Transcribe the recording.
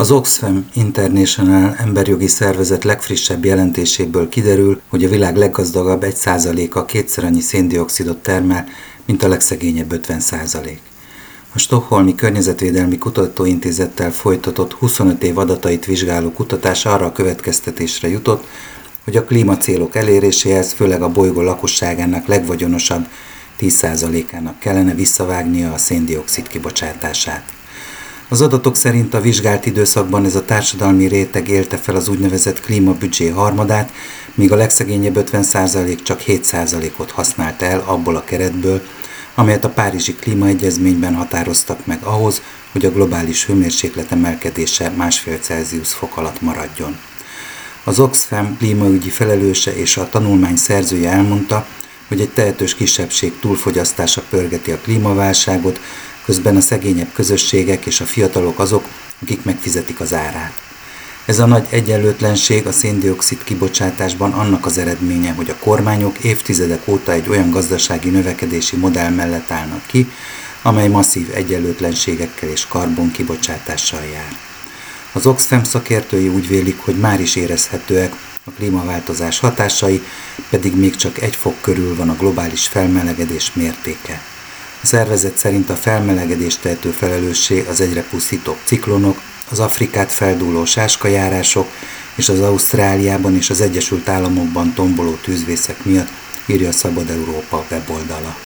Az Oxfam International emberjogi szervezet legfrissebb jelentéséből kiderül, hogy a világ leggazdagabb 1%-a kétszer annyi szén-dioxidot termel, mint a legszegényebb 50%. A Stockholmi Környezetvédelmi Kutatóintézettel folytatott 25 év adatait vizsgáló kutatás arra a következtetésre jutott, hogy a klímacélok eléréséhez főleg a bolygó lakosságának legvagyonosabb 10%-ának kellene visszavágnia a szén-dioxid kibocsátását. Az adatok szerint a vizsgált időszakban ez a társadalmi réteg élte fel az úgynevezett klímabüdzsé harmadát, míg a legszegényebb 50% csak 7%-ot használt el abból a keretből, amelyet a Párizsi Klímaegyezményben határoztak meg ahhoz, hogy a globális hőmérséklet emelkedése 1,5 Celsius fok alatt maradjon. Az Oxfam klímaügyi felelőse és a tanulmány szerzője elmondta, hogy egy tehetős kisebbség túlfogyasztása pörgeti a klímaválságot, közben a szegényebb közösségek és a fiatalok azok, akik megfizetik az árát. Ez a nagy egyenlőtlenség a szén-dioxid kibocsátásban annak az eredménye, hogy a kormányok évtizedek óta egy olyan gazdasági növekedési modell mellett állnak ki, amely masszív egyenlőtlenségekkel és karbon-kibocsátással jár. Az Oxfam szakértői úgy vélik, hogy már is érezhetőek a klímaváltozás hatásai, pedig még csak 1 fok körül van a globális felmelegedés mértéke. A szervezet szerint a felmelegedést tehető felelősség az egyre pusztítóbb ciklonok, az Afrikát feldúló sáskajárások és az Ausztráliában és az Egyesült Államokban tomboló tűzvészek miatt, írja a Szabad Európa weboldala.